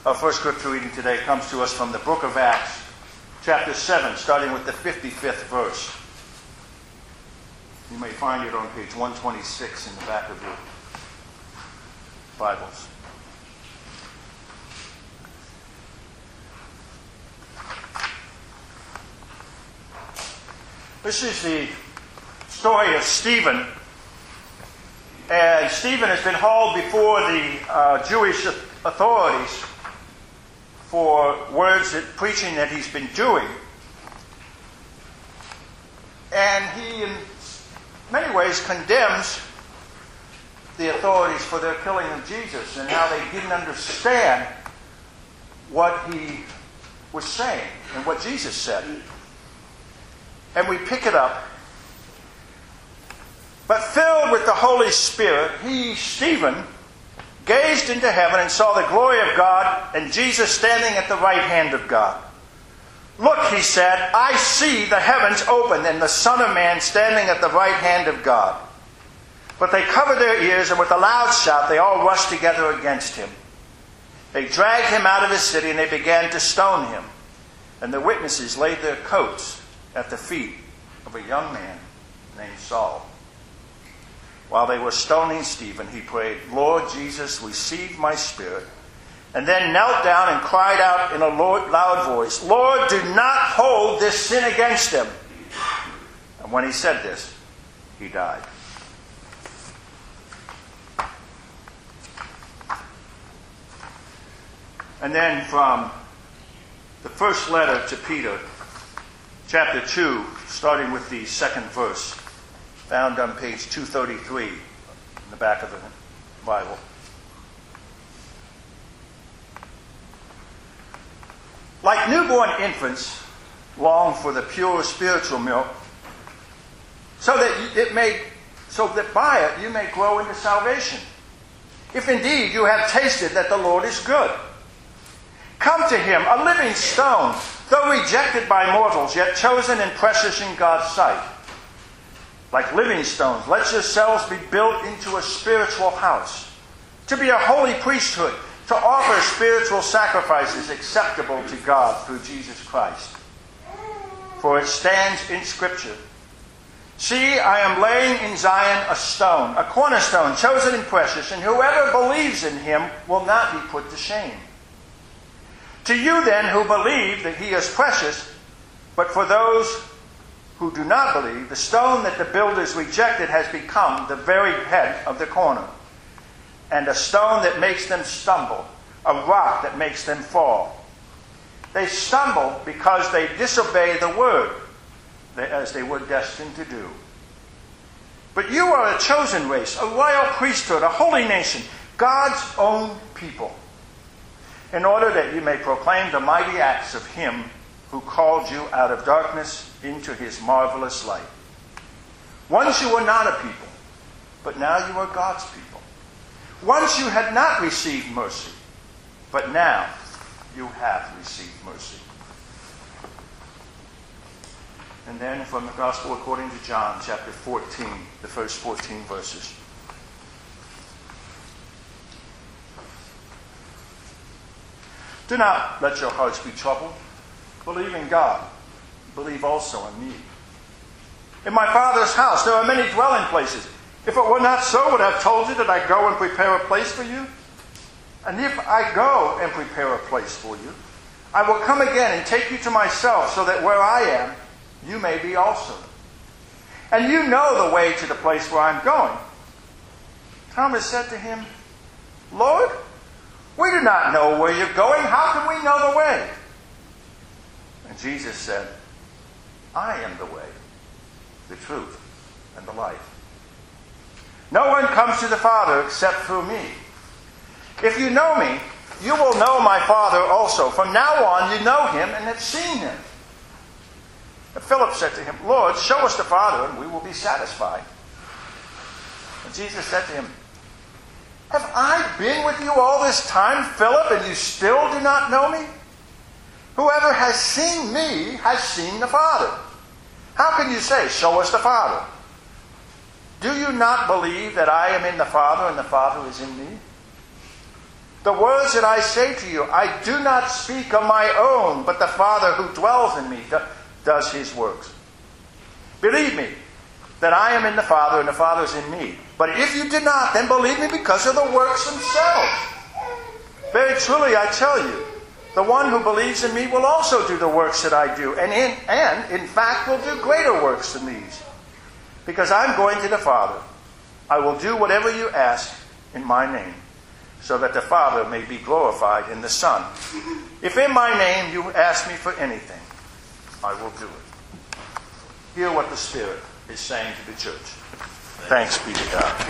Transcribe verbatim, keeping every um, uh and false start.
Our first scripture reading today comes to us from the book of Acts, chapter seven, starting with the fifty-fifth verse. You may find it on page one twenty-six in the back of your Bibles. This is the story of Stephen. And Stephen has been hauled before the uh, Jewish authorities for words that preaching that he's been doing. And he, in many ways, condemns the authorities for their killing of Jesus and how they didn't understand what he was saying and what Jesus said. And we pick it up. But filled with the Holy Spirit, he, Stephen, gazed into heaven and saw the glory of God and Jesus standing at the right hand of God. Look, he said, I see the heavens open and the Son of Man standing at the right hand of God. But they covered their ears, and with a loud shout they all rushed together against him. They dragged him out of the city and they began to stone him. And the witnesses laid their coats at the feet of a young man named Saul. While they were stoning Stephen, he prayed, Lord Jesus, receive my spirit. And then knelt down and cried out in a loud voice, Lord, do not hold this sin against them. And when he said this, he died. And then from the first letter to Peter, chapter two, starting with the second verse, found on page two thirty-three in the back of the Bible. Like newborn infants long for the pure spiritual milk, so that it may, so that by it you may grow into salvation, if indeed you have tasted that the Lord is good. Come to him, a living stone, though rejected by mortals, yet chosen and precious in God's sight. Like living stones, let yourselves be built into a spiritual house, to be a holy priesthood, to offer spiritual sacrifices acceptable to God through Jesus Christ. For it stands in Scripture, see, I am laying in Zion a stone, a cornerstone, chosen and precious, and whoever believes in him will not be put to shame. To you then who believe that he is precious, but for those who do not believe, the stone that the builders rejected has become the very head of the corner, and a stone that makes them stumble, a rock that makes them fall. They stumble because they disobey the word, as they were destined to do. But you are a chosen race, a royal priesthood, a holy nation, God's own people, in order that you may proclaim the mighty acts of him who called you out of darkness into his marvelous light. Once you were not a people, but now you are God's people. Once you had not received mercy, but now you have received mercy. And then from the Gospel according to John, chapter fourteen, the first fourteen verses. Do not let your hearts be troubled. Believe in God. Believe also in me. In my Father's house there are many dwelling places. If it were not so, would I have told you that I go and prepare a place for you? And if I go and prepare a place for you, I will come again and take you to myself, so that where I am, you may be also. And you know the way to the place where I'm going. Thomas said to him, Lord, we do not know where you're going. How can we know the way? And Jesus said, I am the way, the truth, and the life. No one comes to the Father except through me. If you know me, you will know my Father also. From now on you know him and have seen him. And Philip said to him, Lord, show us the Father, and we will be satisfied. And Jesus said to him, have I been with you all this time, Philip, and you still do not know me? Whoever has seen me has seen the Father. How can you say, show us the Father? Do you not believe that I am in the Father and the Father is in me? The words that I say to you, I do not speak of my own, but the Father who dwells in me does his works. Believe me, that I am in the Father and the Father is in me. But if you do not, then believe me because of the works themselves. Very truly I tell you, the one who believes in me will also do the works that I do, and in, and in fact will do greater works than these. Because I'm going to the Father. I will do whatever you ask in my name, so that the Father may be glorified in the Son. If in my name you ask me for anything, I will do it. Hear what the Spirit is saying to the church. Thanks be to God.